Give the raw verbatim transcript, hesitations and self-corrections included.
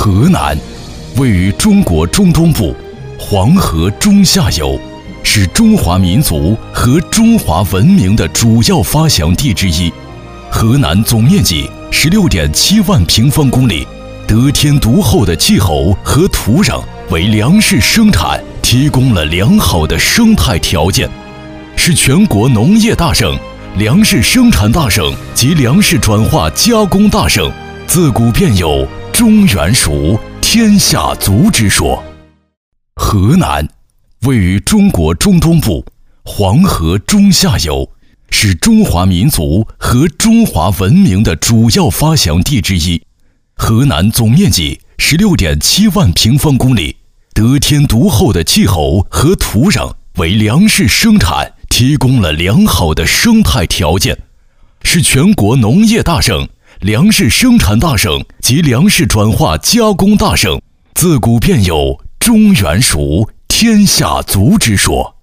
河南位于中国中东部，黄河中下游，是中华民族和中华文明的主要发祥地之一。河南总面积 十六点七万平方公里，得天独厚的气候和土壤为粮食生产提供了良好的生态条件，是全国农业大省、粮食生产大省及粮食转化加工大省，自古便有中原属天下足之说。河南位于中国中东部，黄河中下游，是中华民族和中华文明的主要发祥地之一。河南总面积 十六点七万平方公里，得天独厚的气候和土壤为粮食生产提供了良好的生态条件，是全国农业大省、粮食生产大省及粮食转化加工大省，自古便有中原属天下足之说。